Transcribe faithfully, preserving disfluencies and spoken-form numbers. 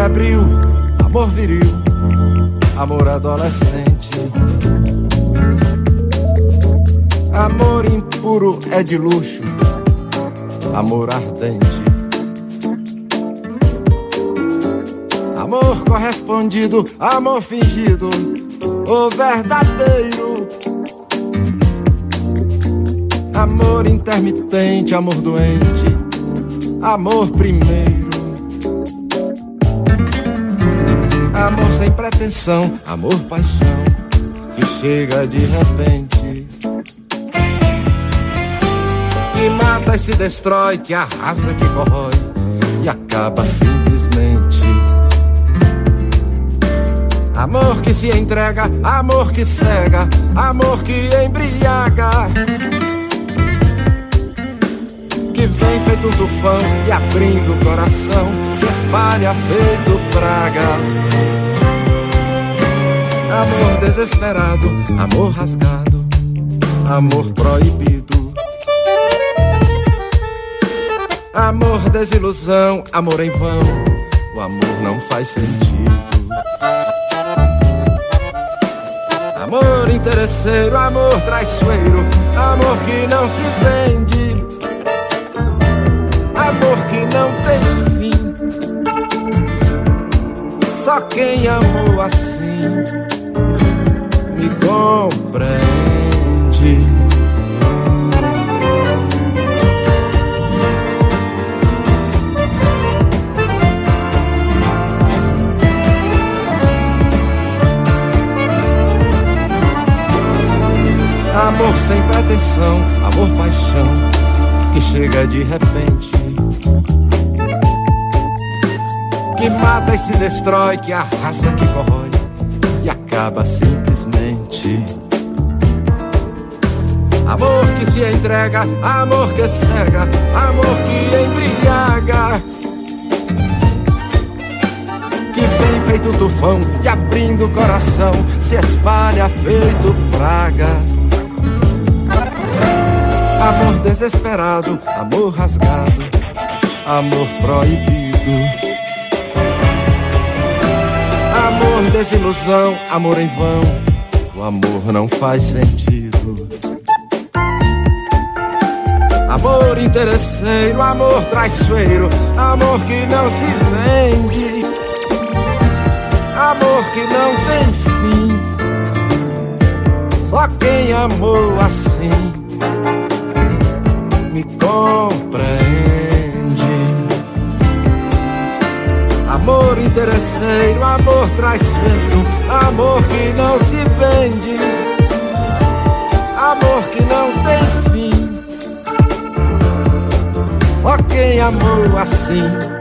febril, amor viril, amor adolescente. Amor impuro é de luxo, amor ardente. Amor correspondido, amor fingido, o verdadeiro. Amor intermitente, amor doente, amor primeiro. Amor sem pretensão, amor paixão, que chega de repente, que mata e se destrói, que arrasa, que corrói e acaba simplesmente. Amor que se entrega, amor que cega, amor que embriaga, que vem feito um tufão e abrindo o coração se espalha feito praga. Amor desesperado, amor rasgado, amor proibido. Amor desilusão, amor em vão, o amor não faz sentido. Amor interesseiro, amor traiçoeiro, amor que não se vende, amor que não tem fim. Só quem amou assim me compreende. Amor sem pretensão, amor paixão, que chega de repente, que mata e se destrói, que arrasa, que corrói e acaba simplesmente. Amor que se entrega, amor que cega, amor que embriaga, que vem feito tufão e abrindo o coração se espalha feito praga. Amor desesperado, amor rasgado, amor proibido. Amor desilusão, amor em vão, o amor não faz sentido. Amor interesseiro, amor traiçoeiro, amor que não se vende, amor que não tem fim. Só quem amou assim me compreende. Amor interesseiro, amor traiçoeiro, amor que não se vende, amor que não tem fim. Só quem amou assim